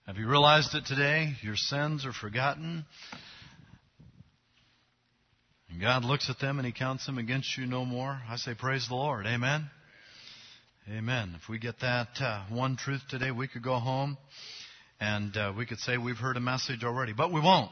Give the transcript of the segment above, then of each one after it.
Have you realized that today your sins are forgotten? And God looks at them and He counts them against you no more? I say praise the Lord. Amen? Amen. If we get that one truth today, we could go home and we could say we've heard a message already. But we won't.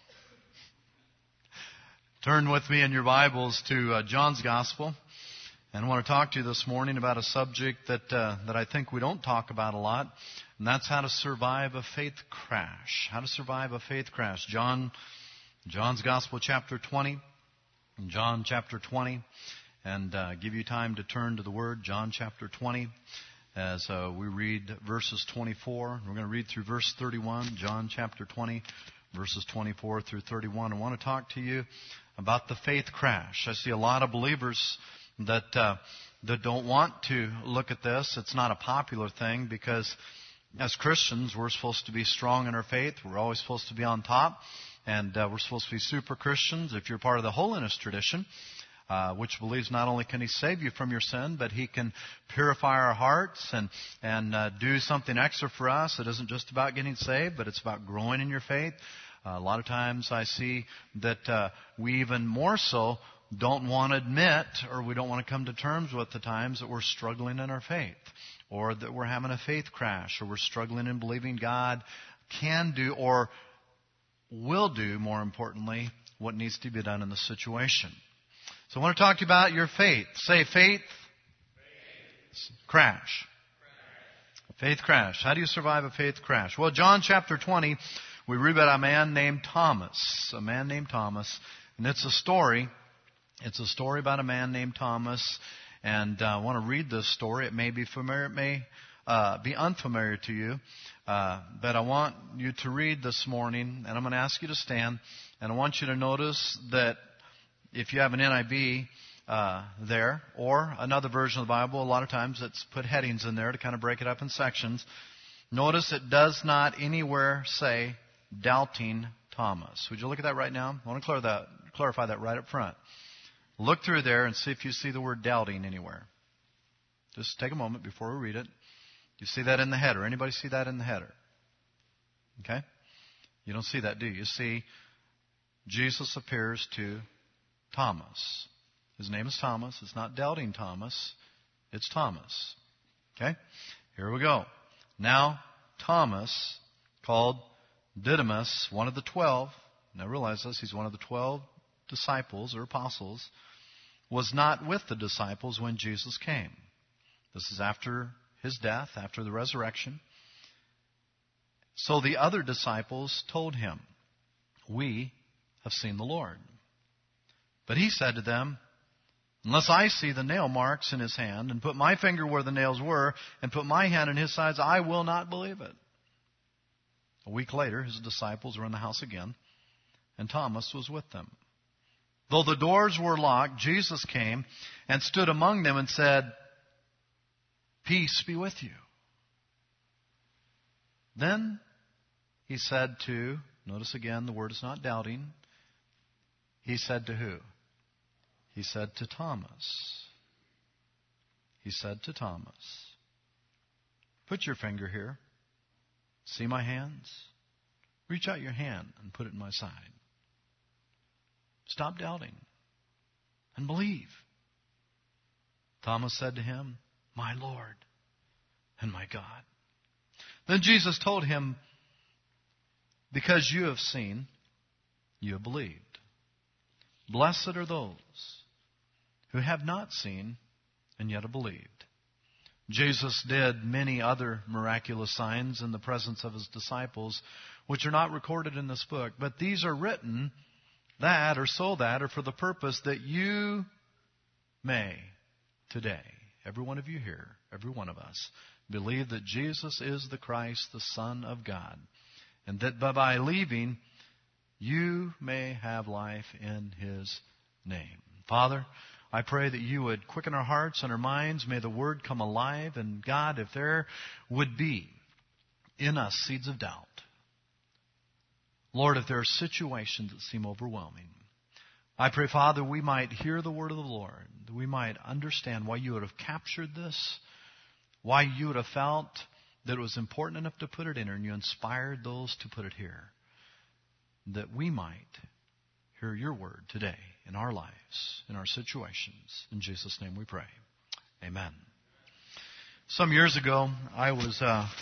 Turn with me in your Bibles to John's Gospel. And I want to talk to you this morning about a subject that I think we don't talk about a lot. And that's how to survive a faith crash. How to survive a faith crash. John's Gospel chapter 20. John chapter 20. And give you time to turn to the Word. John chapter 20. As we read verses 24. We're going to read through verse 31. John chapter 20. Verses 24 through 31. I want to talk to you about the faith crash. I see a lot of believers that don't want to look at this. It's not a popular thing because as Christians, we're supposed to be strong in our faith. We're always supposed to be on top. And we're supposed to be super Christians. If you're part of the holiness tradition, which believes not only can He save you from your sin, but He can purify our hearts and do something extra for us. It isn't just about getting saved, but it's about growing in your faith. A lot of times I see that we even more so don't want to admit, or we don't want to come to terms with the times that we're struggling in our faith, or that we're having a faith crash, or we're struggling in believing God can do or will do, more importantly, what needs to be done in the situation. So I want to talk to you about your faith. Say faith. Crash. Faith crash. How do you survive a faith crash? Well, John chapter 20, we read about a man named Thomas. A man named Thomas. And it's a story. It's a story about a man named Thomas. And I want to read this story. It may be familiar. It may be unfamiliar to you. But I want you to read this morning. And I'm going to ask you to stand. And I want you to notice that if you have an NIV there, or another version of the Bible, a lot of times it's put headings in there to kind of break it up in sections. Notice it does not anywhere say doubting Thomas. Would you look at that right now? I want to clarify that right up front. Look through there and see if you see the word doubting anywhere. Just take a moment before we read it. You see that in the header. Anybody see that in the header? Okay? You don't see that, do you? You see Jesus appears to Thomas. His name is Thomas. It's not doubting Thomas. It's Thomas. Okay? Here we go. Now, Thomas, called Didymus, one of the 12, now realize this, he's one of the 12 disciples or apostles, was not with the disciples when Jesus came. This is after His death, after the resurrection. So the other disciples told him, "We have seen the Lord." But he said to them, "Unless I see the nail marks in His hand, and put my finger where the nails were, and put my hand in His sides, I will not believe it." A week later, His disciples were in the house again, and Thomas was with them. Though the doors were locked, Jesus came and stood among them and said, "Peace be with you." Then He said to, notice again, the word is not doubting. He said to who? He said to Thomas. He said to Thomas, "Put your finger here. See my hands? Reach out your hand and put it in my side. Stop doubting and believe." Thomas said to Him, "My Lord and my God." Then Jesus told him, "Because you have seen, you have believed. Blessed are those who have not seen and yet have believed." Jesus did many other miraculous signs in the presence of His disciples, which are not recorded in this book. But these are written that, or so that, or for the purpose that you may today, every one of you here, every one of us, believe that Jesus is the Christ, the Son of God, and that by believing you may have life in His name. Father, I pray that you would quicken our hearts and our minds. May the Word come alive. And God, if there would be in us seeds of doubt, Lord, if there are situations that seem overwhelming, I pray, Father, we might hear the word of the Lord, that we might understand why you would have captured this, why you would have felt that it was important enough to put it in here, and you inspired those to put it here, that we might hear your word today in our lives, in our situations. In Jesus' name we pray. Amen. Some years ago, I was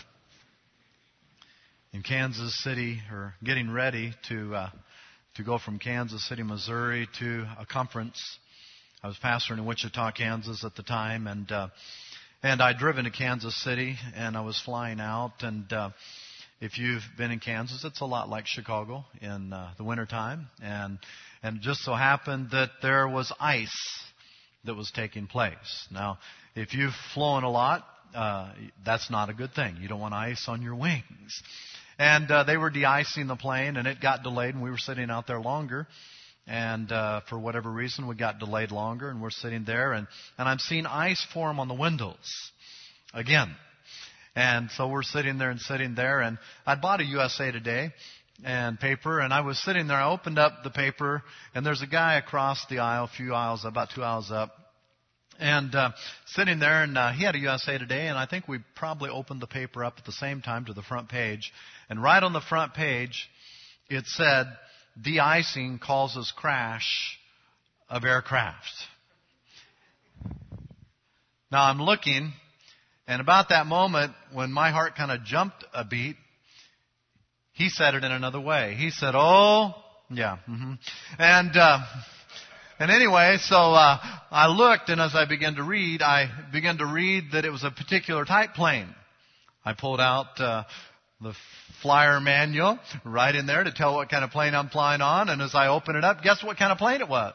in Kansas City, or getting ready to go from Kansas City, Missouri, to a conference. I was pastoring in Wichita, Kansas at the time, and I'd driven to Kansas City, and I was flying out. And if you've been in Kansas, it's a lot like Chicago in the wintertime. And it just so happened that there was ice that was taking place. Now, if you've flown a lot, that's not a good thing. You don't want ice on your wings. And they were de-icing the plane, and it got delayed, and we were sitting out there longer. And for whatever reason, we got delayed longer, and we're sitting there, and I'm seeing ice form on the windows again. And so we're sitting there, and I'd bought a USA Today and paper, and I was sitting there. I opened up the paper, and there's a guy across the aisle, a few aisles, about 2 aisles up, and sitting there, and he had a USA Today, and I think we probably opened the paper up at the same time to the front page. And right on the front page, it said, "De-icing causes crash of aircraft." Now I'm looking, and about that moment, when my heart kind of jumped a beat, he said it in another way. He said, "Oh, yeah." And anyway, so I looked, and as I began to read that it was a particular type plane. I pulled out the flyer manual right in there to tell what kind of plane I'm flying on. And as I opened it up, guess what kind of plane it was?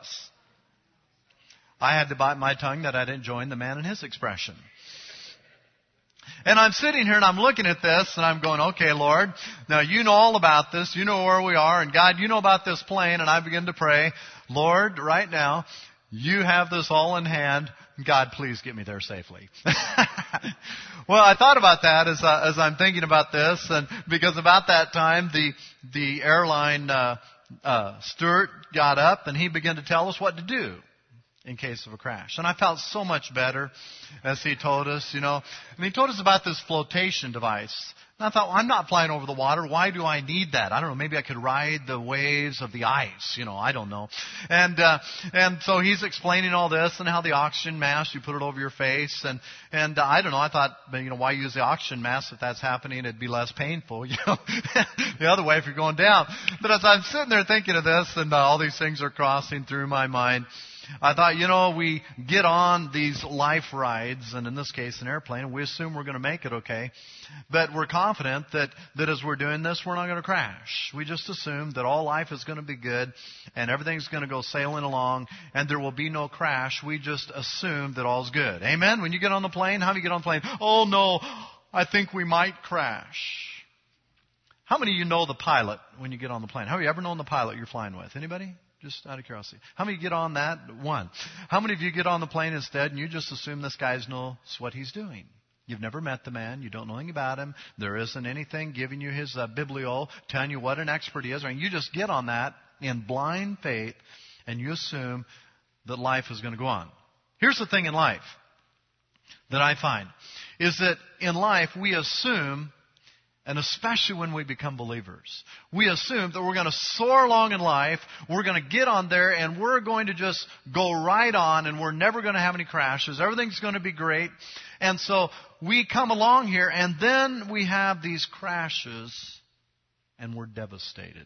I had to bite my tongue that I didn't join the man in his expression. And I'm sitting here and I'm looking at this and I'm going, "Okay, Lord, now you know all about this. You know where we are. And God, you know about this plane." And I begin to pray, "Lord, right now, you have this all in hand. God, please get me there safely." Well, I thought about that as I'm thinking about this, and because about that time, the airline steward got up and he began to tell us what to do in case of a crash. And I felt so much better as he told us, and he told us about this flotation device. And I thought, well, I'm not flying over the water. Why do I need that? I don't know. Maybe I could ride the waves of the ice. I don't know. And so he's explaining all this and how the oxygen mask, you put it over your face. And I don't know. I thought, why use the oxygen mask if that's happening? It'd be less painful, the other way if you're going down. But as I'm sitting there thinking of this and all these things are crossing through my mind, I thought, we get on these life rides, and in this case an airplane, and we assume we're going to make it okay. But we're confident that as we're doing this, we're not going to crash. We just assume that all life is going to be good, and everything's going to go sailing along, and there will be no crash. We just assume that all's good. Amen? When you get on the plane, how do you get on the plane? "Oh no, I think we might crash." How many of you know the pilot when you get on the plane? Have you ever known the pilot you're flying with? Anybody? Just out of curiosity. How many get on that? One. How many of you get on the plane instead and you just assume this guy knows what he's doing? You've never met the man. You don't know anything about him. There isn't anything giving you his biblio, telling you what an expert he is. Or you just get on that in blind faith and you assume that life is going to go on. Here's the thing in life that I find is that in life we assume, and especially when we become believers, we assume that we're going to soar along in life, we're going to get on there, and we're going to just go right on, and we're never going to have any crashes. Everything's going to be great. And so we come along here, and then we have these crashes, and we're devastated.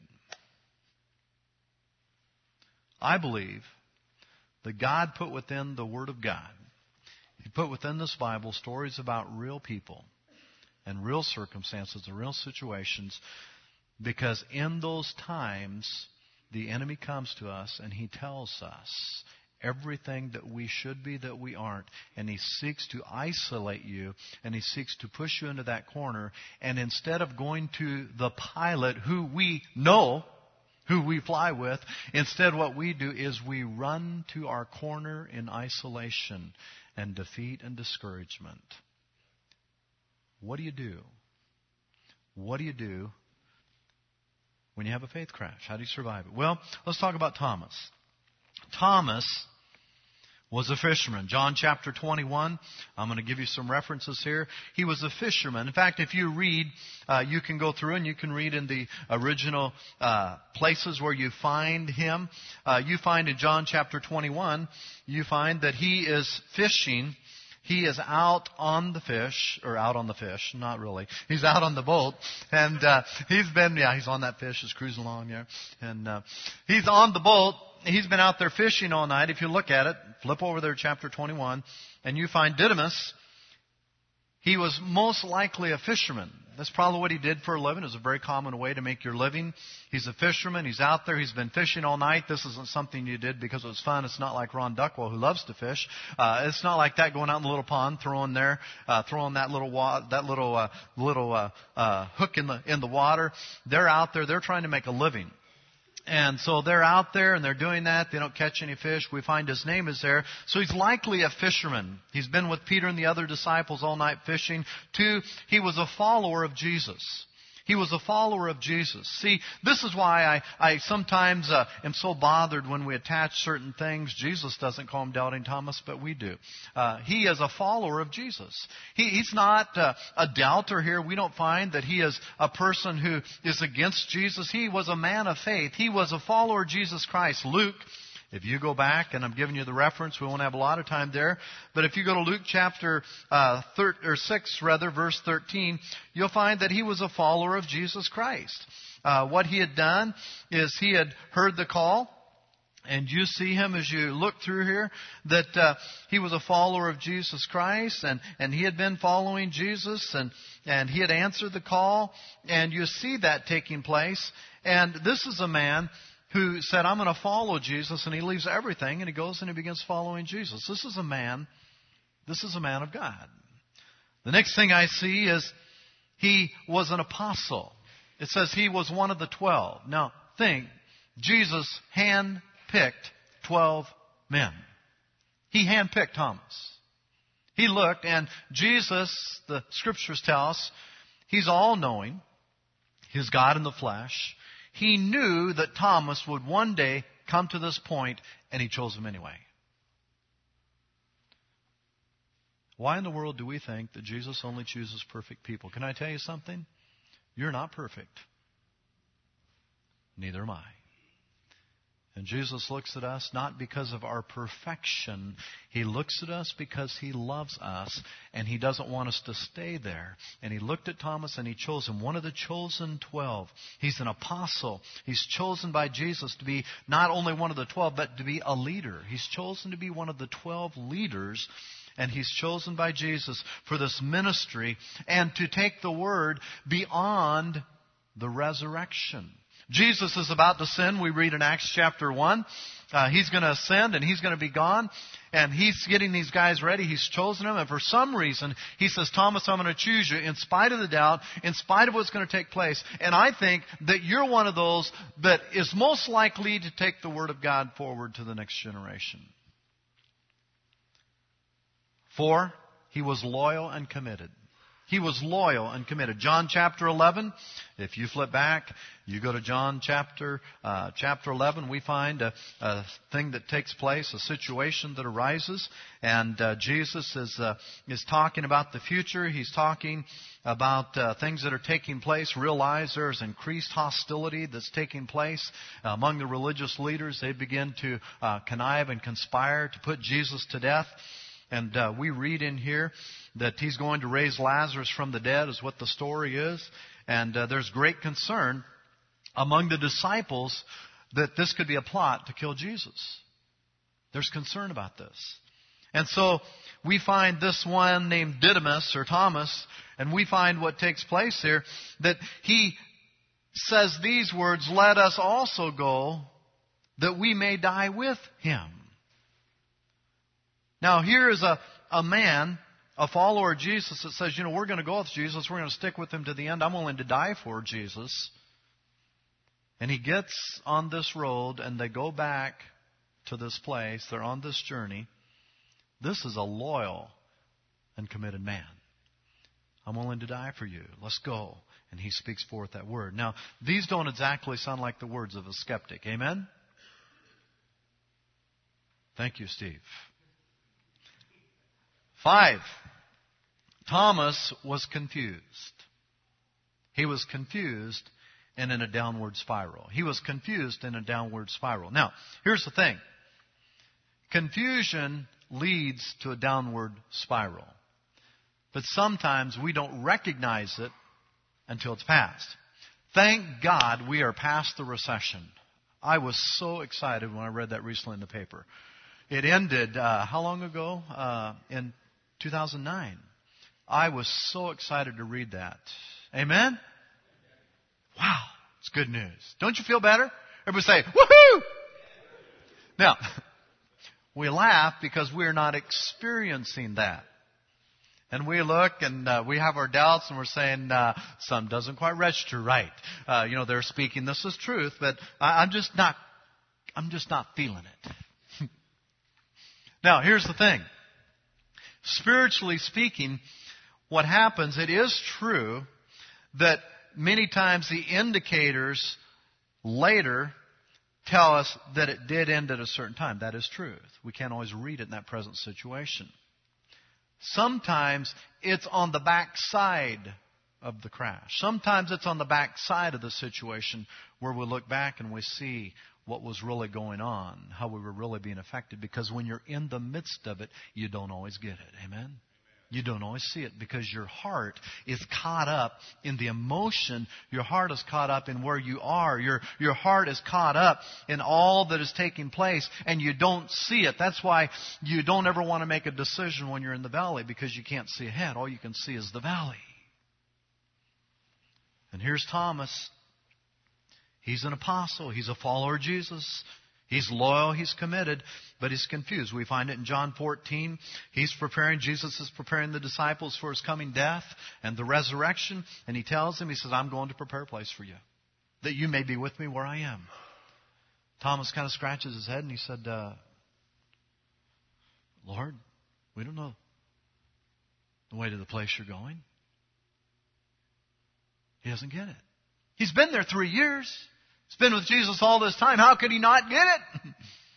I believe that God put within the Word of God, He put within this Bible stories about real people and real circumstances and real situations, because in those times the enemy comes to us and he tells us everything that we should be that we aren't, and he seeks to isolate you and he seeks to push you into that corner. And instead of going to the pilot who we know, who we fly with, instead what we do is we run to our corner in isolation and defeat and discouragement. What do you do? What do you do when you have a faith crash? How do you survive it? Well, let's talk about Thomas. Thomas was a fisherman. John chapter 21, I'm going to give you some references here. He was a fisherman. In fact, if you read, you can go through and you can read in the original places where you find him. You find in John chapter 21, you find that he is fishing. He is out on the fish, not really. He's out on the boat, and he's on that fish, is cruising along there. And he's on the boat. He's been out there fishing all night. If you look at it, flip over there, chapter 21, and you find Didymus. He was most likely a fisherman. That's probably what he did for a living. It was a very common way to make your living. He's a fisherman. He's out there. He's been fishing all night. This isn't something you did because it was fun. It's not like Ron Duckwell, who loves to fish. It's not like that, going out in the little pond, throwing that little hook in the water. They're out there. They're trying to make a living. And so they're out there and they're doing that. They don't catch any fish. We find his name is there. So he's likely a fisherman. He's been with Peter and the other disciples all night fishing. 2, he was a follower of Jesus. He was a follower of Jesus. See, this is why I sometimes am so bothered when we attach certain things. Jesus doesn't call him Doubting Thomas, but we do. He is a follower of Jesus. He's not a doubter here. We don't find that he is a person who is against Jesus. He was a man of faith. He was a follower of Jesus Christ. Luke, if you go back, and I'm giving you the reference, we won't have a lot of time there, but if you go to Luke chapter 6, verse 13, you'll find that he was a follower of Jesus Christ. What he had done is he had heard the call, and you see him as you look through here, that he was a follower of Jesus Christ, and he had been following Jesus, and he had answered the call, and you see that taking place. And this is a man who said, I'm going to follow Jesus, and he leaves everything, and he goes and he begins following Jesus. This is a man of God. The next thing I see is he was an apostle. It says he was one of the 12. Now, think, Jesus hand-picked 12 men. He hand-picked Thomas. He looked, and Jesus, the Scriptures tell us, he's all-knowing. He's God in the flesh. He knew that Thomas would one day come to this point, and he chose him anyway. Why in the world do we think that Jesus only chooses perfect people? Can I tell you something? You're not perfect. Neither am I. And Jesus looks at us not because of our perfection. He looks at us because He loves us, and He doesn't want us to stay there. And He looked at Thomas and He chose him, one of the chosen 12. He's an apostle. He's chosen by Jesus to be not only one of the 12, but to be a leader. He's chosen to be one of the 12 leaders, and He's chosen by Jesus for this ministry and to take the Word beyond the resurrection. Jesus is about to ascend. We read in Acts chapter 1. He's going to ascend and He's going to be gone. And He's getting these guys ready. He's chosen them. And for some reason, He says, Thomas, I'm going to choose you in spite of the doubt, in spite of what's going to take place. And I think that you're one of those that is most likely to take the Word of God forward to the next generation. 4, he was loyal and committed. He was loyal and committed. John chapter 11, if you flip back, you go to John chapter 11, we find a thing that takes place, a situation that arises, and Jesus is talking about the future. He's talking about things that are taking place. Realize there's increased hostility that's taking place among the religious leaders. They begin to connive and conspire to put Jesus to death. And we read in here that He's going to raise Lazarus from the dead, is what the story is. And there's great concern among the disciples that this could be a plot to kill Jesus. There's concern about this. And so we find this one named Didymus or Thomas, and we find what takes place here, that he says these words, let us also go that we may die with Him. Now, here is a man, a follower of Jesus, that says, we're going to go with Jesus. We're going to stick with Him to the end. I'm willing to die for Jesus. And he gets on this road, and they go back to this place. They're on this journey. This is a loyal and committed man. I'm willing to die for you. Let's go. And he speaks forth that word. Now, these don't exactly sound like the words of a skeptic. Amen? Thank you, Steve. 5. Thomas was confused. He was confused and in a downward spiral. He was confused in a downward spiral. Now, here's the thing. Confusion leads to a downward spiral. But sometimes we don't recognize it until it's past. Thank God we are past the recession. I was so excited when I read that recently in the paper. It ended, how long ago? In 2009. I was so excited to read that. Amen? Wow, it's good news. Don't you feel better? Everybody say, woohoo! Now, we laugh because we're not experiencing that. And we look and we have our doubts and we're saying, some doesn't quite register right. They're speaking this as truth, but I'm just not feeling it. Now, here's the thing. Spiritually speaking, what happens, it is true that many times the indicators later tell us that it did end at a certain time. That is truth. We can't always read it in that present situation. Sometimes it's on the backside of the crash. Sometimes it's on the backside of the situation where we look back and we see what was really going on, how we were really being affected. Because when you're in the midst of it, you don't always get it. Amen? You don't always see it because your heart is caught up in the emotion. Your heart is caught up in where you are. Your heart is caught up in all that is taking place, and you don't see it. That's why you don't ever want to make a decision when you're in the valley, because you can't see ahead. All you can see is the valley. And here's Thomas. He's an apostle. He's a follower of Jesus. He's loyal, he's committed, but he's confused. We find it in John 14. Jesus is preparing the disciples for his coming death and the resurrection. And he tells them, he says, I'm going to prepare a place for you, that you may be with me where I am. Thomas kind of scratches his head and he said, Lord, we don't know the way to the place you're going. He doesn't get it. He's been there 3 years. He's been with Jesus all this time. How could he not get it?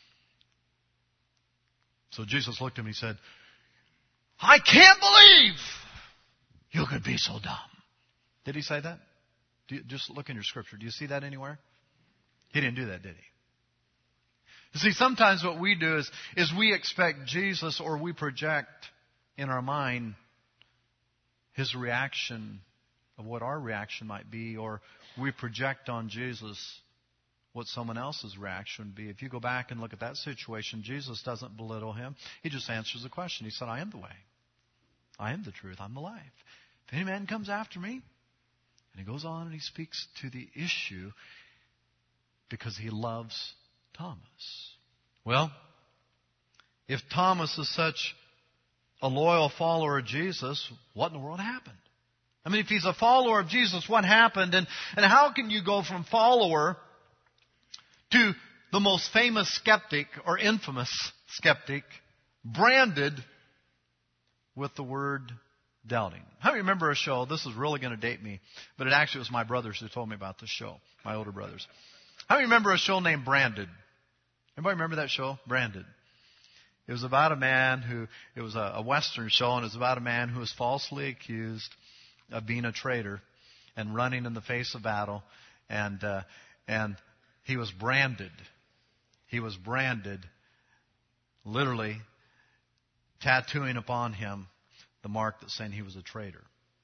So Jesus looked at him and he said, I can't believe you could be so dumb. Did he say that? Just look in your scripture. Do you see that anywhere? He didn't do that, did he? You see, sometimes what we do is we expect Jesus, or we project in our mind his reaction of what our reaction might be, or we project on Jesus what someone else's reaction would be. If you go back and look at that situation, Jesus doesn't belittle him. He just answers the question. He said, I am the way. I am the truth. I'm the life. If any man comes after me, and he goes on and he speaks to the issue because he loves Thomas. Well, if Thomas is such a loyal follower of Jesus, what in the world happened? I mean, if he's a follower of Jesus, what happened? And how can you go from follower to the most famous skeptic or infamous skeptic, branded with the word doubting? How do you remember a show? This is really going to date me, but it actually was my brothers who told me about this show, my older brothers. How do you remember a show named Branded? Anybody remember that show, Branded? It was about a man it was a Western show, and it was about a man who was falsely accused of being a traitor and running in the face of battle, and he was branded. He was branded, literally tattooing upon him the mark that's saying he was a traitor.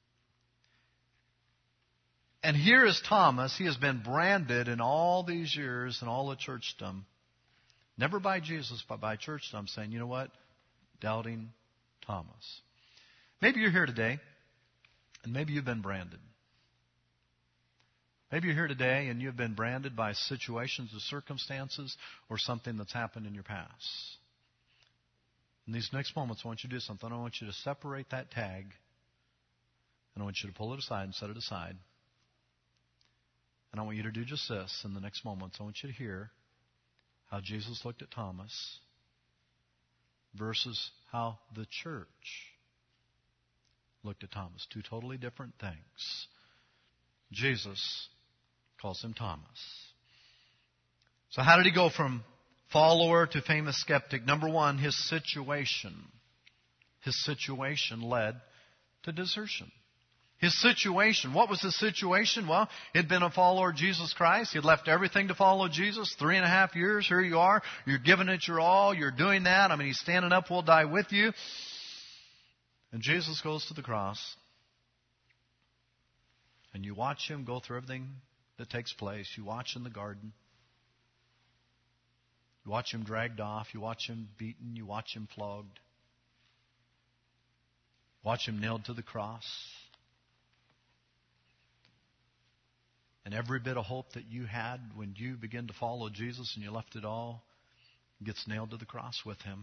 And here is Thomas. He has been branded in all these years in all the churchdom, never by Jesus, but by churchdom, saying, you know what? Doubting Thomas. Maybe you're here today, and maybe you've been branded. Maybe you're here today and you've been branded by situations or circumstances or something that's happened in your past. In these next moments, I want you to do something. I want you to separate that tag, and I want you to pull it aside and set it aside. And I want you to do just this in the next moments. I want you to hear how Jesus looked at Thomas versus how the church looked at Thomas. Two totally different things. Jesus calls him Thomas. So how did he go from follower to famous skeptic? Number one, his situation. His situation led to desertion. His situation, what was his situation? Well, he'd been a follower of Jesus Christ. He'd left everything to follow Jesus. 3.5 years, here you are. You're giving it your all. You're doing that. I mean, he's standing up, we'll die with you. And Jesus goes to the cross. And you watch him go through everything that takes place. You watch in the garden. You watch him dragged off. You watch him beaten. You watch him flogged. Watch him nailed to the cross. And every bit of hope that you had when you began to follow Jesus and you left it all gets nailed to the cross with him.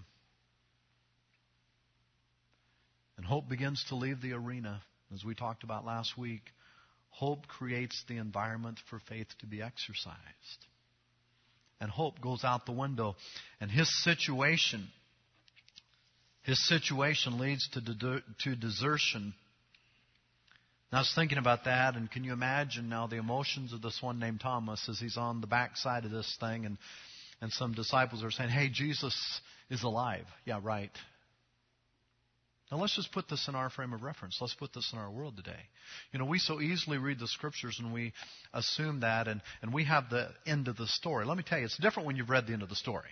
And hope begins to leave the arena. As we talked about last week, hope creates the environment for faith to be exercised. And hope goes out the window. And his situation leads to desertion. And I was thinking about that, and can you imagine now the emotions of this one named Thomas as he's on the backside of this thing, and some disciples are saying, "Hey, Jesus is alive." Yeah, right. Now let's just put this in our frame of reference. Let's put this in our world today. You know, we so easily read the Scriptures and we assume that, and we have the end of the story. Let me tell you, it's different when you've read the end of the story.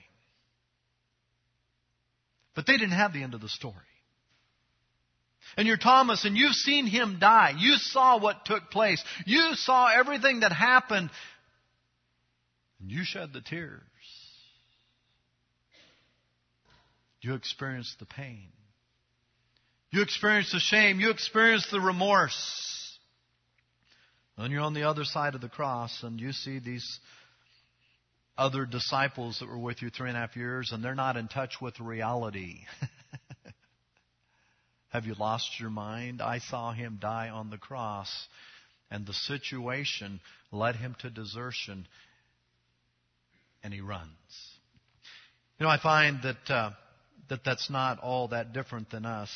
But they didn't have the end of the story. And you're Thomas, and you've seen him die. You saw what took place. You saw everything that happened. And you shed the tears. You experienced the pain. You experienced the shame. You experienced the remorse. And you're on the other side of the cross, and you see these other disciples that were with you 3.5 years, and they're not in touch with reality. Have you lost your mind? I saw him die on the cross, and the situation led him to desertion, and he runs. You know, I find that's not all that different than us.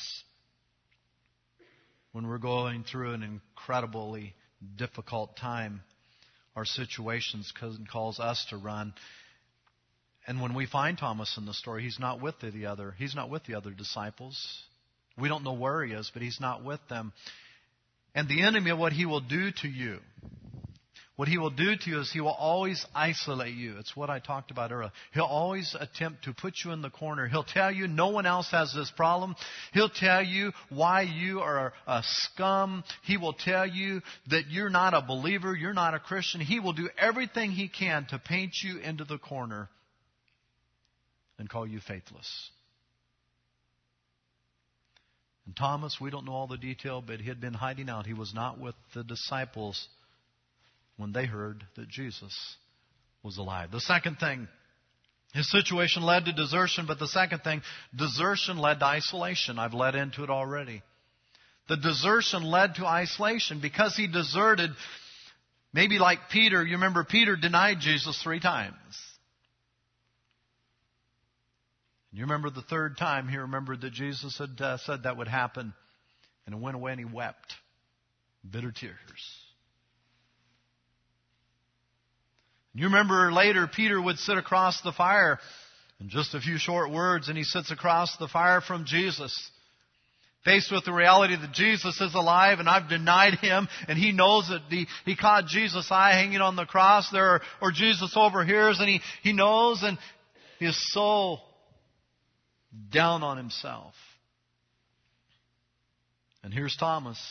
When we're going through an incredibly difficult time, our situations cause us to run. And when we find Thomas in the story, he's not with the other disciples. We don't know where he is, but he's not with them. And the enemy, what he will do to you is he will always isolate you. It's what I talked about earlier. He'll always attempt to put you in the corner. He'll tell you no one else has this problem. He'll tell you why you are a scum. He will tell you that you're not a believer, you're not a Christian. He will do everything he can to paint you into the corner and call you faithless. And Thomas, we don't know all the detail, but he had been hiding out. He was not with the disciples when they heard that Jesus was alive. The second thing, his situation led to desertion, but the second thing, desertion led to isolation. I've led into it already. The desertion led to isolation because he deserted, maybe like Peter. You remember Peter denied Jesus 3 times. You remember the third time he remembered that Jesus had said that would happen. And he went away and he wept bitter tears. You remember later Peter would sit across the fire in just a few short words, and he sits across the fire from Jesus, faced with the reality that Jesus is alive and I've denied him, and he knows that he caught Jesus' eye hanging on the cross there, or Jesus overhears, and he knows, and he is so down on himself. And here's Thomas.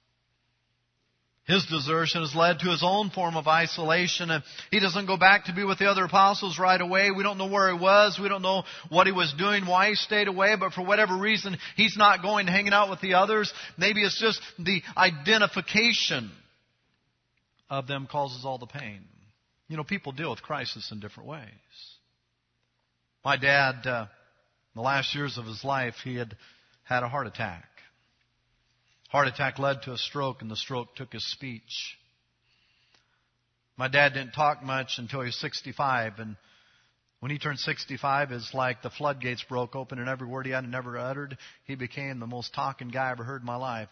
His desertion has led to his own form of isolation, and he doesn't go back to be with the other apostles right away. We don't know where he was. We don't know what he was doing, why he stayed away, but for whatever reason, he's not going to hanging out with the others. Maybe it's just the identification of them causes all the pain. You know, people deal with crisis in different ways. My dad, in the last years of his life, he had had a heart attack. Heart attack led to a stroke, and the stroke took his speech. My dad didn't talk much until he was 65, and when he turned 65, it's like the floodgates broke open, and every word he had never uttered, he became the most talking guy I ever heard in my life.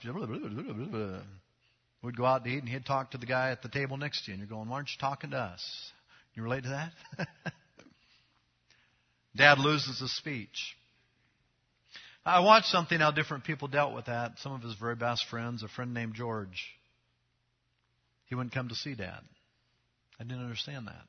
We'd go out to eat, and he'd talk to the guy at the table next to you, and you're going, "Why aren't you talking to us?" You relate to that? Dad loses his speech. I watched something how different people dealt with that. Some of his very best friends, a friend named George, he wouldn't come to see Dad. I didn't understand that.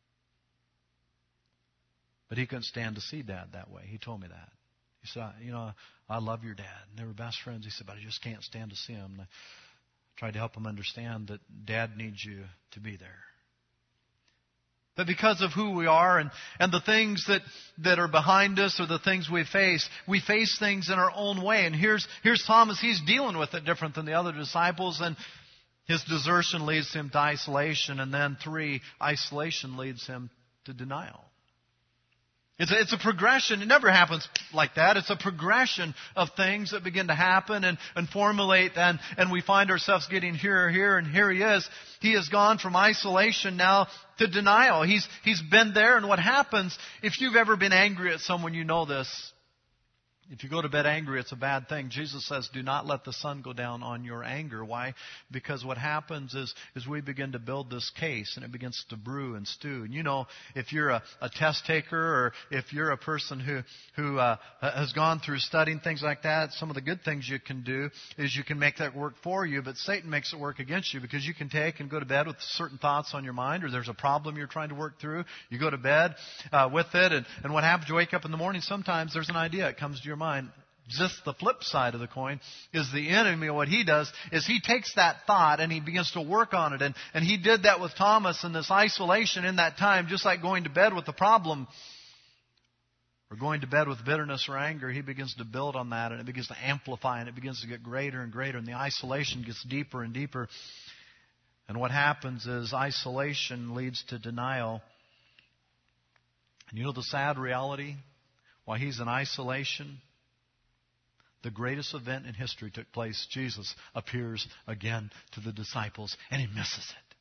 But he couldn't stand to see Dad that way. He told me that. He said, I love your dad. And they were best friends. He said, but I just can't stand to see him. And I tried to help him understand that Dad needs you to be there. But because of who we are and the things that are behind us or the things we face things in our own way. And here's Thomas. He's dealing with it different than the other disciples. And his desertion leads him to isolation. And then 3, isolation leads him to denial. It's a progression. It never happens like that. It's a progression of things that begin to happen and formulate. And we find ourselves getting here, and here he is. He has gone from isolation now to denial. He's been there. And what happens, if you've ever been angry at someone, you know this. If you go to bed angry, it's a bad thing. Jesus says, do not let the sun go down on your anger. Why? Because what happens is we begin to build this case, and it begins to brew and stew. And if you're a test taker, or if you're a person who has gone through studying things like that, some of the good things you can do is you can make that work for you, but Satan makes it work against you, because you can take and go to bed with certain thoughts on your mind, or there's a problem you're trying to work through. You go to bed with it, and what happens? You wake up in the morning, sometimes there's an idea. It comes to your mind. Just the flip side of the coin is the enemy. What he does is he takes that thought and he begins to work on it. And he did that with Thomas in this isolation in that time, just like going to bed with a problem or going to bed with bitterness or anger. He begins to build on that, and it begins to amplify, and it begins to get greater and greater, and the isolation gets deeper and deeper. And what happens is isolation leads to denial. And the sad reality? While he's in isolation, the greatest event in history took place. Jesus appears again to the disciples, and he misses it.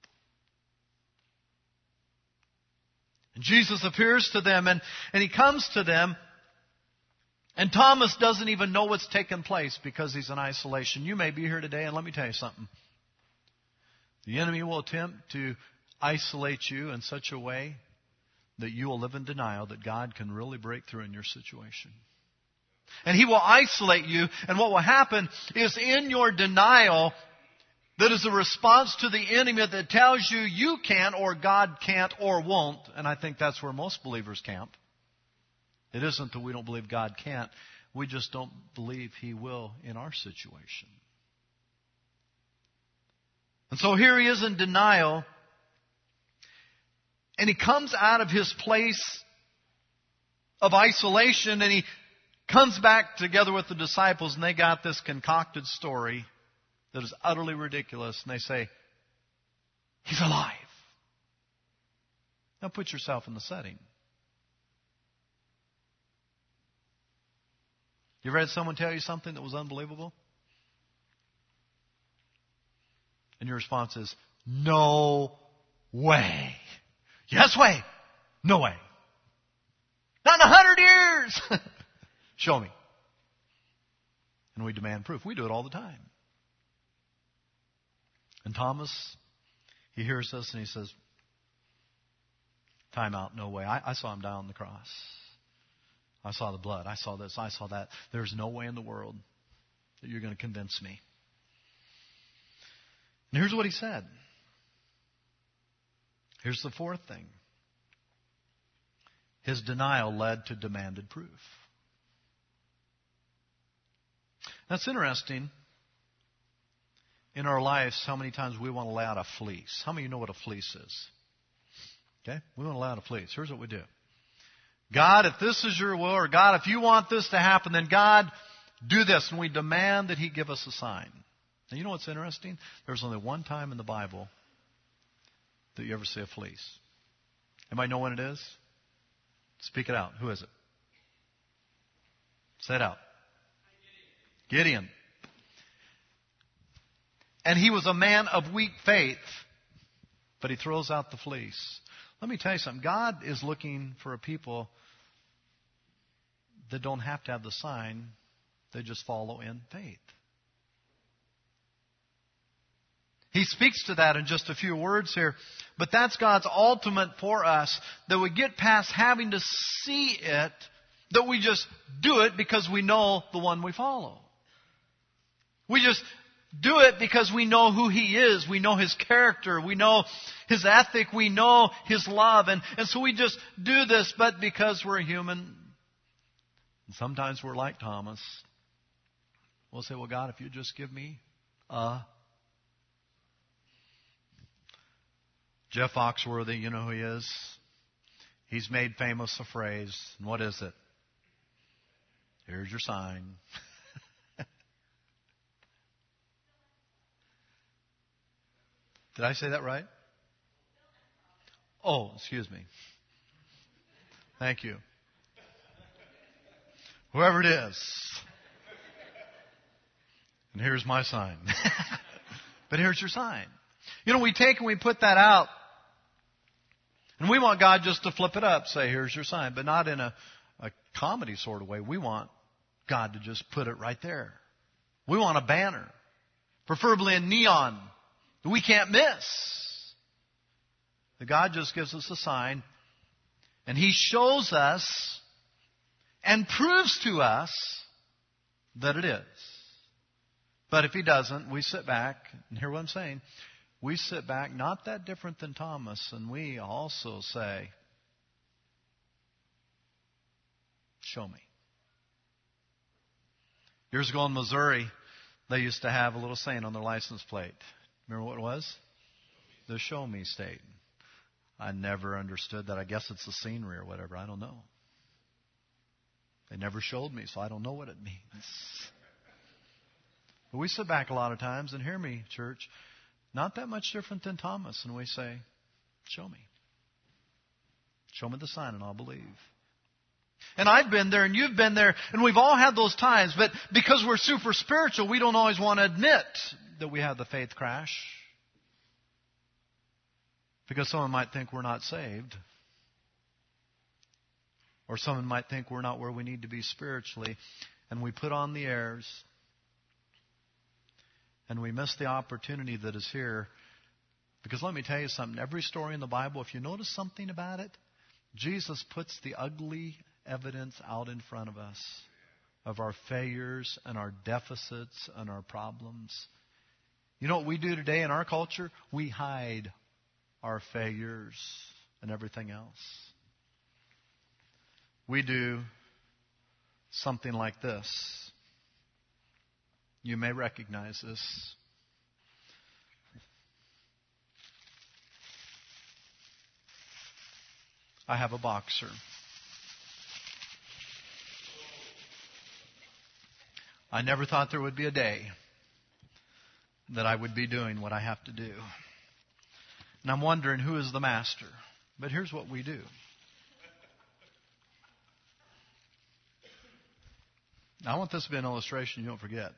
And Jesus appears to them, and he comes to them, and Thomas doesn't even know what's taken place because he's in isolation. You may be here today, and let me tell you something. The enemy will attempt to isolate you in such a way that you will live in denial that God can really break through in your situation. And he will isolate you, and what will happen is in your denial, that is a response to the enemy that tells you you can't, or God can't, or won't. And I think that's where most believers camp. It isn't that we don't believe God can't. We just don't believe he will in our situation. And so here he is in denial. And he comes out of his place of isolation, and he comes back together with the disciples, and they got this concocted story that is utterly ridiculous. And they say, he's alive. Now put yourself in the setting. You ever had someone tell you something that was unbelievable? And your response is, no way. Yes way. No way. Not in 100 years. Show me. And we demand proof. We do it all the time. And Thomas, he hears this and he says, time out, no way. I saw him die on the cross. I saw the blood. I saw this. I saw that. There's no way in the world that you're going to convince me. And here's what he said. Here's the fourth thing. His denial led to demanded proof. That's interesting. In our lives, how many times we want to lay out a fleece? How many of you know what a fleece is? Okay? We want to lay out a fleece. Here's what we do. God, if this is your will, or God, if you want this to happen, then God, do this. And we demand that he give us a sign. And you know what's interesting? There's only one time in the Bible that you ever see a fleece. Anybody know when it is? Speak it out. Who is it? Say it out. Gideon. And he was a man of weak faith, but he throws out the fleece. Let me tell you something. God is looking for a people that don't have to have the sign. They just follow in faith. He speaks to that in just a few words here. But that's God's ultimate for us, that we get past having to see it. That we just do it because we know the one we follow. We just do it because we know who He is. We know His character. We know His ethic. We know His love. And so we just do this, but because we're human, and sometimes we're like Thomas. We'll say, well, God, if you just give me Jeff Foxworthy, you know who he is? He's made famous a phrase. And what is it? Here's your sign. Did I say that right? Oh, excuse me. Thank you. Whoever it is. And here's my sign. But here's your sign. You know, we take and we put that out. And we want God just to flip it up, say, here's your sign. But not in a comedy sort of way. We want God to just put it right there. We want a banner. Preferably in neon. That we can't miss. That God just gives us a sign. And He shows us and proves to us that it is. But if He doesn't, we sit back, and hear what I'm saying, we sit back not that different than Thomas, and we also say, show me. Years ago in Missouri, they used to have a little saying on their license plate. Remember what it was? The show me state. I never understood that. I guess it's the scenery or whatever. I don't know. They never showed me, so I don't know what it means. But we sit back a lot of times, and hear me, church, not that much different than Thomas, and we say, show me. Show me the sign and I'll believe. And I've been there and you've been there, and we've all had those times, but because we're super spiritual, we don't always want to admit that we have the faith crash. Because someone might think we're not saved. Or someone might think we're not where we need to be spiritually. And we put on the airs. And we miss the opportunity that is here. Because let me tell you something. Every story in the Bible, if you notice something about it, Jesus puts the ugly evidence out in front of us. Of our failures and our deficits and our problems. You know what we do today in our culture? We hide our failures and everything else. We do something like this. You may recognize this. I have a boxer. I never thought there would be a day that I would be doing what I have to do. And I'm wondering who is the master. But here's what we do. I want this to be an illustration you don't forget.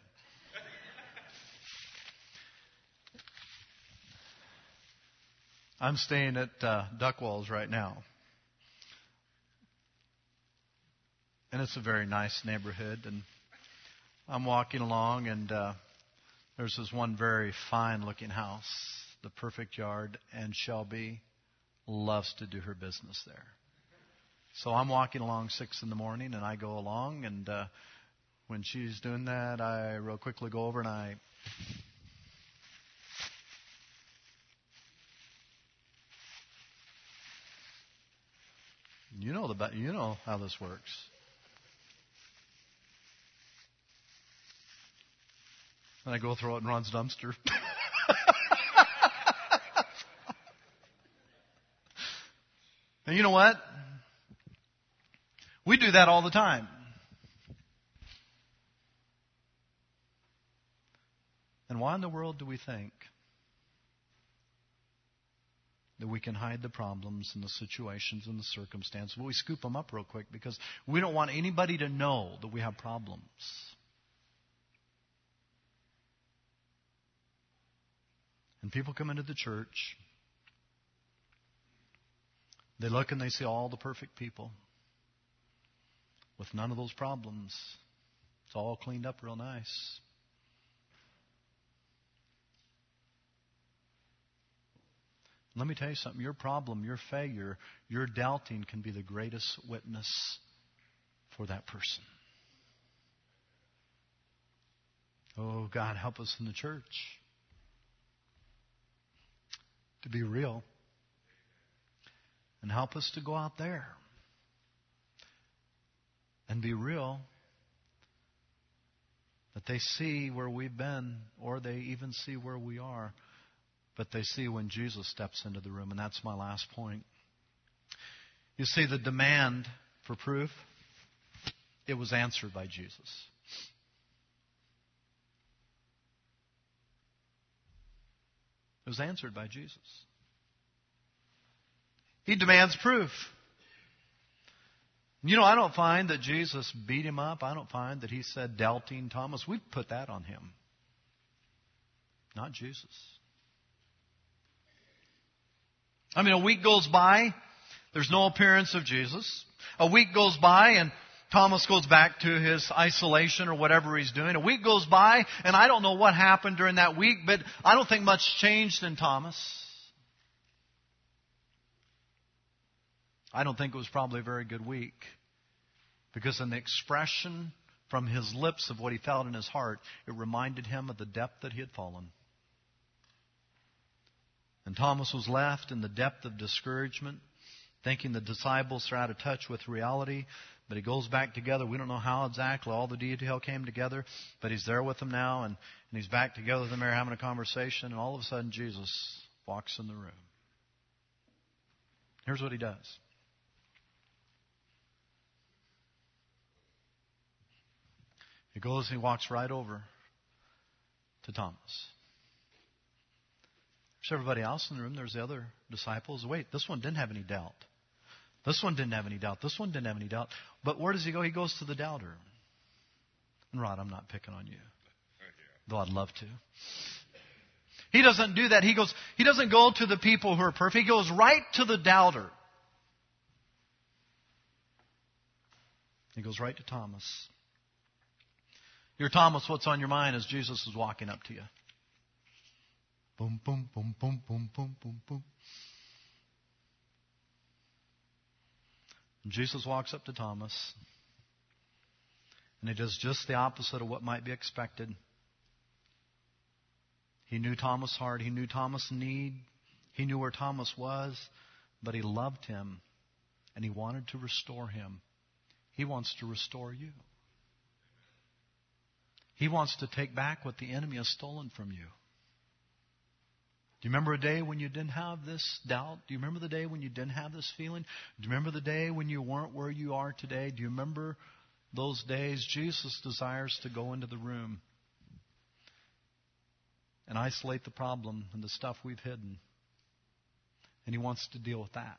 I'm staying at Duckwalls right now. And it's a very nice neighborhood. And I'm walking along, and there's this one very fine-looking house, the perfect yard, and Shelby loves to do her business there. So I'm walking along 6 in the morning, and I go along, and when she's doing that, I real quickly go over and I... You know how this works. And I go throw it in Ron's dumpster. And you know what? We do that all the time. And why in the world do we think that we can hide the problems and the situations and the circumstances? Well, we scoop them up real quick because we don't want anybody to know that we have problems. And people come into the church. They look and they see all the perfect people with none of those problems. It's all cleaned up real nice. Let me tell you something. Your problem, your failure, your doubting can be the greatest witness for that person. Oh, God, help us in the church to be real. And help us to go out there and be real, that they see where we've been, or they even see where we are, but they see when Jesus steps into the room. And that's my last point. You see, the demand for proof, it was answered by Jesus. It was answered by Jesus. He demands proof. You know, I don't find that Jesus beat him up. I don't find that he said, doubting Thomas. We put that on him. Not Jesus. I mean, a week goes by. There's no appearance of Jesus. A week goes by and Thomas goes back to his isolation or whatever he's doing. A week goes by and I don't know what happened during that week, but I don't think much changed in Thomas. I don't think it was probably a very good week, because in the expression from his lips of what he felt in his heart, it reminded him of the depth that he had fallen. And Thomas was left in the depth of discouragement, thinking the disciples are out of touch with reality. But he goes back together. We don't know how exactly all the detail came together, but he's there with them now, and he's back together with them. They're having a conversation, and all of a sudden Jesus walks in the room. Here's what he does. He goes and he walks right over to Thomas. There's everybody else in the room. There's the other disciples. Wait, this one didn't have any doubt. This one didn't have any doubt. This one didn't have any doubt. But where does he go? He goes to the doubter. And Rod, I'm not picking on you, though I'd love to. He doesn't do that. He doesn't go to the people who are perfect. He goes right to the doubter. He goes right to Thomas. You're Thomas, what's on your mind as Jesus is walking up to you? Boom, boom, boom, boom, boom, boom, boom, boom. And Jesus walks up to Thomas, and he does just the opposite of what might be expected. He knew Thomas' heart. He knew Thomas' need. He knew where Thomas was, but he loved him, and he wanted to restore him. He wants to restore you. He wants to take back what the enemy has stolen from you. Do you remember a day when you didn't have this doubt? Do you remember the day when you didn't have this feeling? Do you remember the day when you weren't where you are today? Do you remember those days? Jesus desires to go into the room and isolate the problem and the stuff we've hidden. And he wants to deal with that.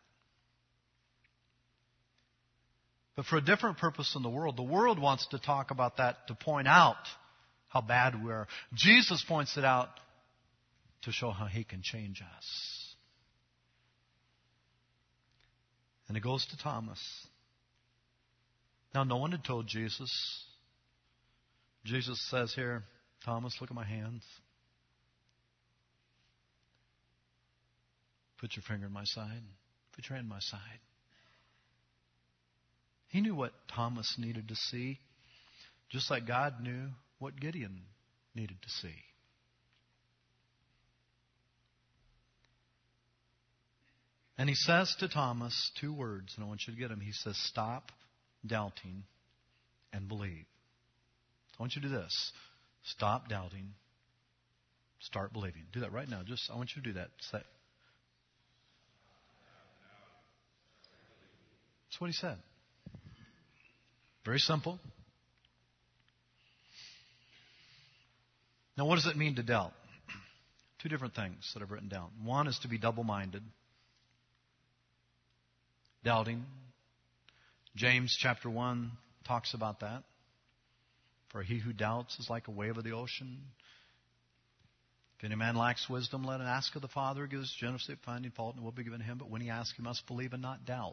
But for a different purpose in the world wants to talk about that to point out how bad we are. Jesus points it out to show how he can change us. And it goes to Thomas. Now, no one had told Jesus. Jesus says here, Thomas, look at my hands. Put your finger in my side. Put your hand in my side. He knew what Thomas needed to see, just like God knew what Gideon needed to see. And he says to Thomas two words, and I want you to get them. He says, stop doubting and believe. I want you to do this. Stop doubting. Start believing. Do that right now. I want you to do that. That's what he said. Very simple. Now, what does it mean to doubt? Two different things that I've written down. One is to be double-minded. Doubting. James chapter 1 talks about that. For he who doubts is like a wave of the ocean. If any man lacks wisdom, let him ask of the Father, who gives generously, finding fault, and it will be given him. But when he asks, he must believe and not doubt.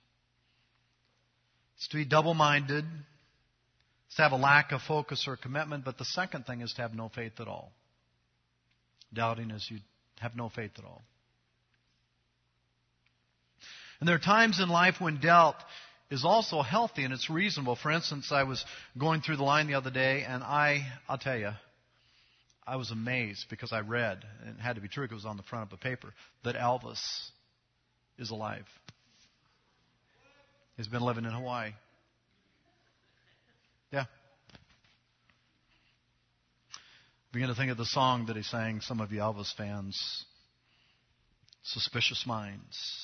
It's to be double-minded. It's to have a lack of focus or commitment. But the second thing is to have no faith at all. Doubting is you have no faith at all. And there are times in life when doubt is also healthy and it's reasonable. For instance, I was going through the line the other day, and I'll tell you, I was amazed because I read, and it had to be true because it was on the front of a paper, that Elvis is alive. He's been living in Hawaii. Yeah. Begin to think of the song that he sang, some of you Elvis fans, Suspicious Minds.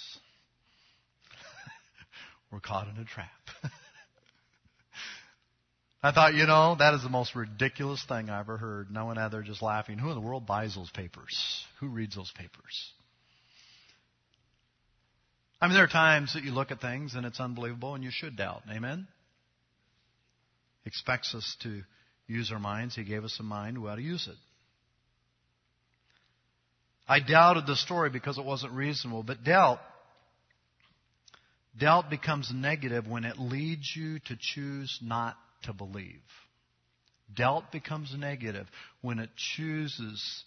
We're caught in a trap. I thought, that is the most ridiculous thing I ever heard. No one out there just laughing. Who in the world buys those papers? Who reads those papers? I mean, there are times that you look at things and it's unbelievable and you should doubt. Amen? He expects us to use our minds. He gave us a mind. We ought to use it. I doubted the story because it wasn't reasonable. But doubt becomes negative when it leads you to choose not to believe. Doubt becomes negative when you choose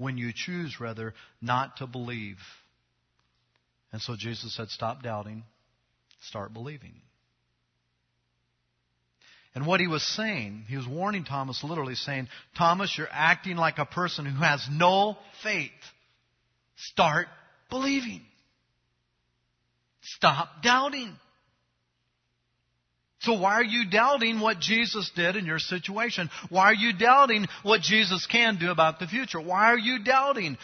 not to believe. And so Jesus said, stop doubting, start believing. And what he was saying, he was warning Thomas, literally saying, Thomas, you're acting like a person who has no faith. Start believing. Stop doubting. So why are you doubting what Jesus did in your situation? Why are you doubting what Jesus can do about the future? Why are you doubting?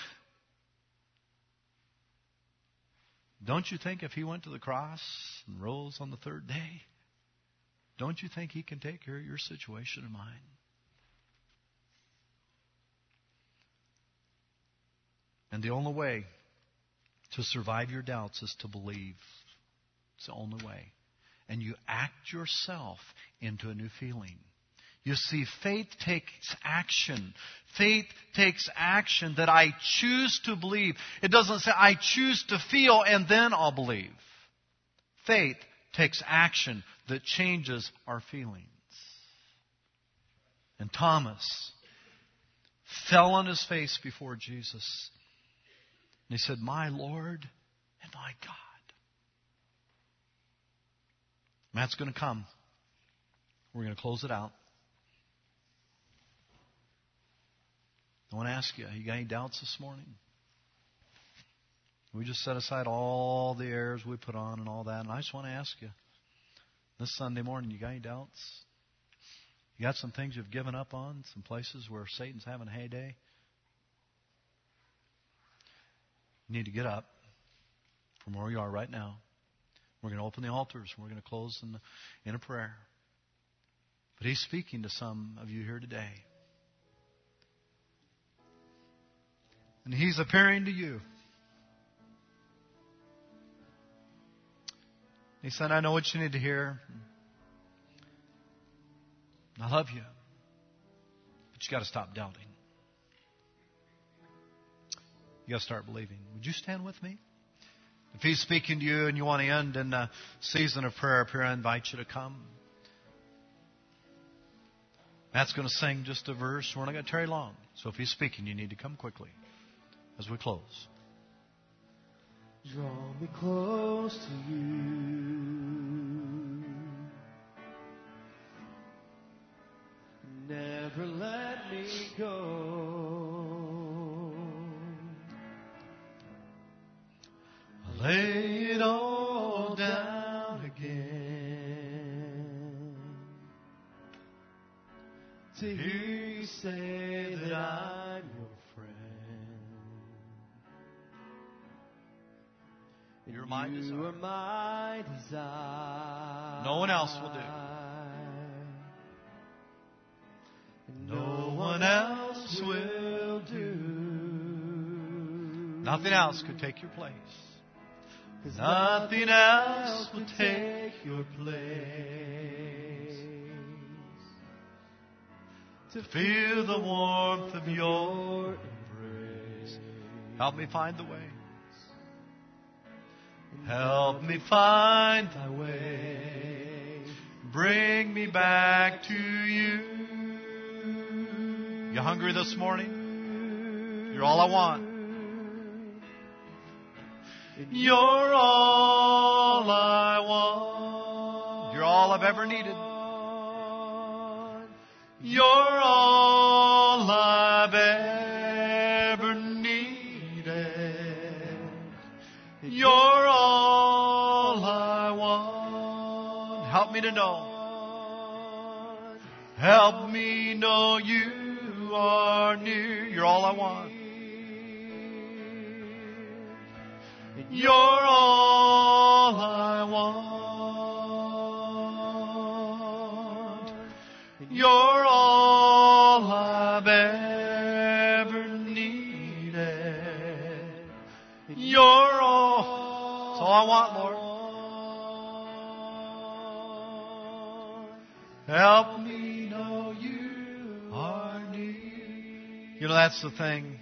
Don't you think if he went to the cross and rose on the third day, don't you think he can take care of your situation and mine? And the only way to survive your doubts is to believe. It's the only way. And you act yourself into a new feeling. You see, faith takes action. Faith takes action that I choose to believe. It doesn't say I choose to feel and then I'll believe. Faith takes action that changes our feelings. And Thomas fell on his face before Jesus. And he said, my Lord and my God. Matt's going to come. We're going to close it out. I want to ask you, got any doubts this morning? We just set aside all the airs we put on and all that. And I just want to ask you, this Sunday morning, you got any doubts? You got some things you've given up on? Some places where Satan's having a heyday? You need to get up from where you are right now. We're going to open the altars. We're going to close in a prayer. But he's speaking to some of you here today. And he's appearing to you. He said, I know what you need to hear. I love you. But you got to stop doubting. You got to start believing. Would you stand with me? If he's speaking to you and you want to end in a season of prayer up here, I invite you to come. Matt's going to sing just a verse. We're not going to tarry long. So if he's speaking, you need to come quickly as we close. Draw me close to you. Never let me go. I lay it all down again to hear you say that I'm your You're my desire. You are my desire. No one else will do. No one else will do. Nothing else could take your place. 'Cause nothing else will take your place. To feel the warmth of your embrace. Help me find the way. Help me find thy way. Bring me back to you. You hungry this morning? You're all I want. You're all I want. I've ever needed. You're all I've ever needed. You're all I want. Help me to know. Help me know you are near. You're all I want. You're all I want. You're all I've ever needed. You're all. That's all I want, Lord. Help me know you are near. You know, that's the thing.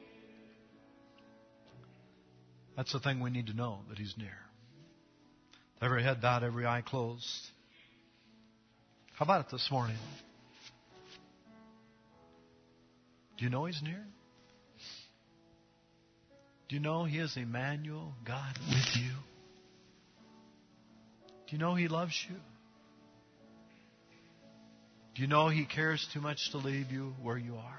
That's the thing we need to know, that He's near. Every head bowed, every eye closed. How about it this morning? Do you know He's near? Do you know He is Emmanuel, God with you? Do you know He loves you? Do you know He cares too much to leave you where you are?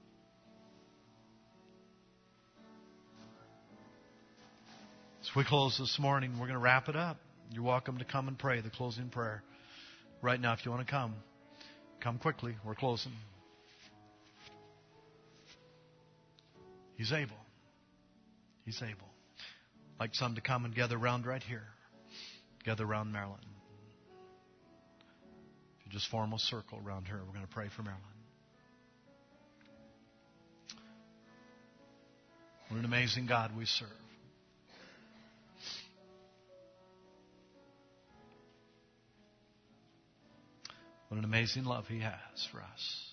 As we close this morning, we're going to wrap it up. You're welcome to come and pray the closing prayer. Right now, if you want to come quickly. We're closing. He's able. He's able. I'd like some to come and gather around right here. Gather around Marilyn. If you just form a circle around her, we're going to pray for Marilyn. What an amazing God we serve. What an amazing love He has for us.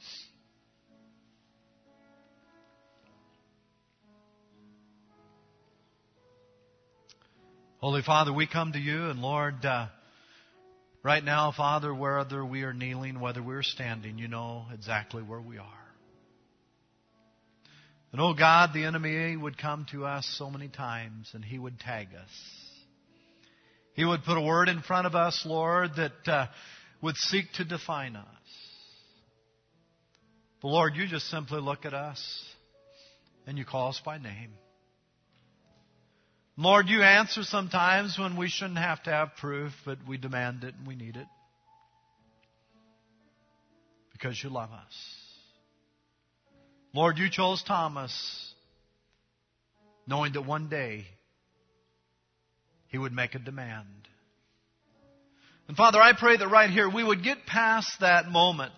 Holy Father, we come to You, and Lord, right now, Father, whether we are kneeling, whether we're standing, You know exactly where we are. And oh God, the enemy would come to us so many times, and he would tag us. He would put a word in front of us, Lord, that would seek to define us. But Lord, You just simply look at us and You call us by name. Lord, You answer sometimes when we shouldn't have to have proof, but we demand it and we need it. Because You love us. Lord, You chose Thomas, knowing that one day he would make a demand. And Father, I pray that right here we would get past that moment,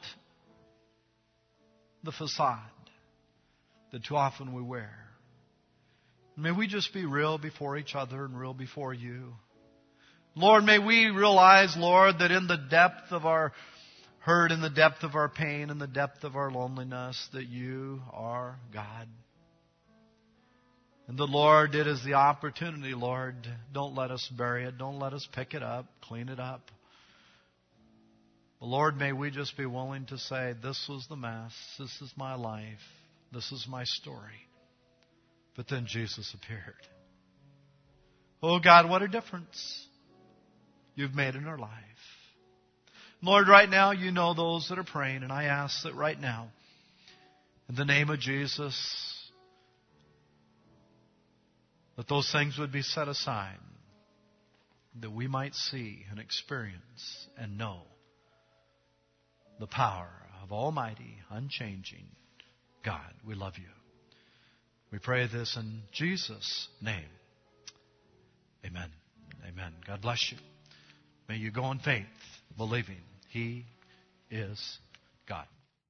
the facade that too often we wear. May we just be real before each other and real before You. Lord, may we realize, Lord, that in the depth of our hurt, in the depth of our pain, in the depth of our loneliness, that You are God. And the Lord, it is the opportunity, Lord. Don't let us bury it. Don't let us pick it up, clean it up. But Lord, may we just be willing to say, this was the mess. This is my life. This is my story. But then Jesus appeared. Oh God, what a difference You've made in our life. Lord, right now You know those that are praying, and I ask that right now, in the name of Jesus, that those things would be set aside, that we might see and experience and know the power of Almighty, unchanging God. We love You. We pray this in Jesus' name. Amen. Amen. God bless you. May you go in faith, believing He is God.